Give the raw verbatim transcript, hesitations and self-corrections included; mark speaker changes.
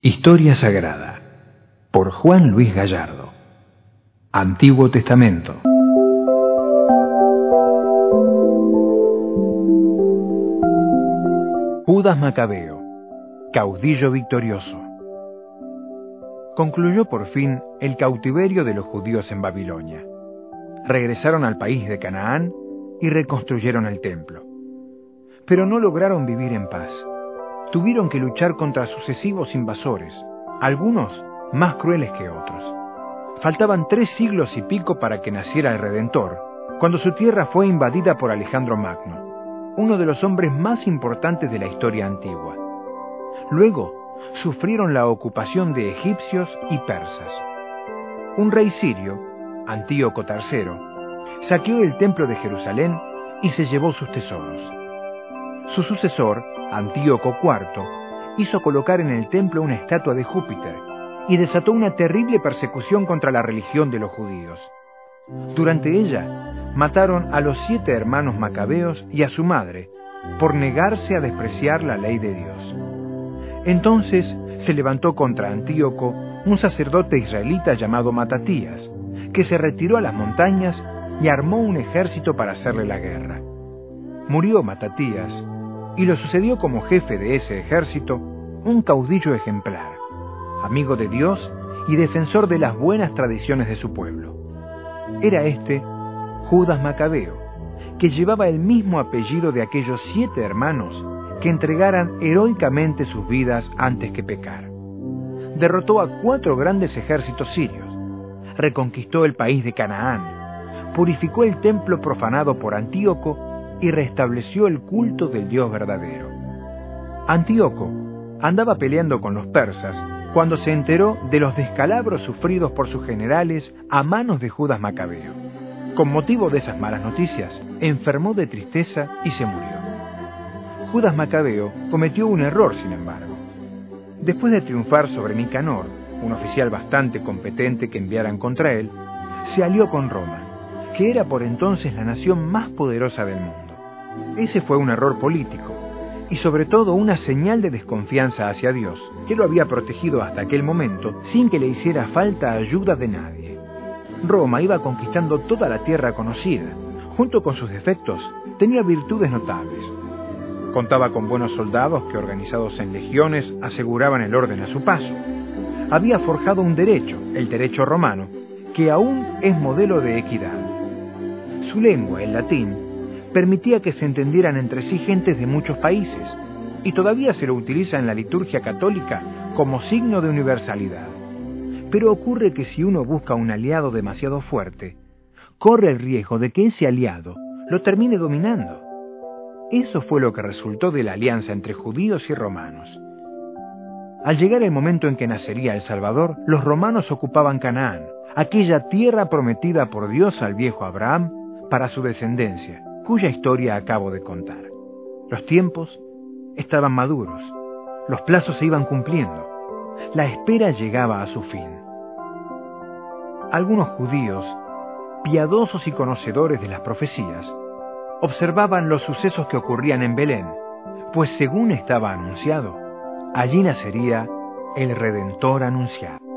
Speaker 1: Historia Sagrada, por Juan Luis Gallardo. Antiguo Testamento. Judas Macabeo, caudillo victorioso. Concluyó por fin el cautiverio de los judíos en Babilonia. Regresaron al país de Canaán y reconstruyeron el templo. Pero no lograron vivir en paz. Tuvieron que luchar contra sucesivos invasores, algunos más crueles que otros. Faltaban tres siglos y pico para que naciera el Redentor, cuando su tierra fue invadida por Alejandro Magno, uno de los hombres más importantes de la historia antigua. Luego, sufrieron la ocupación de egipcios y persas. Un rey sirio, Antíoco tercero, saqueó el templo de Jerusalén y se llevó sus tesoros. Su sucesor, Antíoco cuarto, hizo colocar en el templo una estatua de Júpiter y desató una terrible persecución contra la religión de los judíos. Durante ella, mataron a los siete hermanos macabeos y a su madre por negarse a despreciar la ley de Dios. Entonces se levantó contra Antíoco un sacerdote israelita llamado Matatías, que se retiró a las montañas y armó un ejército para hacerle la guerra. Murió Matatías, y lo sucedió como jefe de ese ejército un caudillo ejemplar, amigo de Dios y defensor de las buenas tradiciones de su pueblo. Era este Judas Macabeo, que llevaba el mismo apellido de aquellos siete hermanos que entregaran heroicamente sus vidas antes que pecar. Derrotó a cuatro grandes ejércitos sirios, reconquistó el país de Canaán, purificó el templo profanado por Antíoco y restableció el culto del Dios verdadero. Antíoco andaba peleando con los persas cuando se enteró de los descalabros sufridos por sus generales a manos de Judas Macabeo. Con motivo de esas malas noticias, enfermó de tristeza y se murió. Judas Macabeo cometió un error, sin embargo. Después de triunfar sobre Nicanor, un oficial bastante competente que enviaran contra él, se alió con Roma, que era por entonces la nación más poderosa del mundo. Ese fue un error político y sobre todo una señal de desconfianza hacia Dios, que lo había protegido hasta aquel momento sin que le hiciera falta ayuda de nadie. Roma iba conquistando toda la tierra conocida. Junto con sus defectos, tenía virtudes notables. Contaba con buenos soldados que, organizados en legiones, aseguraban el orden a su paso. Había forjado un derecho, el derecho romano, que aún es modelo de equidad. Su lengua, el latín, permitía que se entendieran entre sí gentes de muchos países, y todavía se lo utiliza en la liturgia católica como signo de universalidad. Pero ocurre que si uno busca un aliado demasiado fuerte, corre el riesgo de que ese aliado lo termine dominando. Eso fue lo que resultó de la alianza entre judíos y romanos. Al llegar el momento en que nacería el Salvador, los romanos ocupaban Canaán, aquella tierra prometida por Dios al viejo Abraham para su descendencia, cuya historia acabo de contar. Los tiempos estaban maduros, los plazos se iban cumpliendo, la espera llegaba a su fin. Algunos judíos, piadosos y conocedores de las profecías, observaban los sucesos que ocurrían en Belén, pues según estaba anunciado, allí nacería el Redentor anunciado.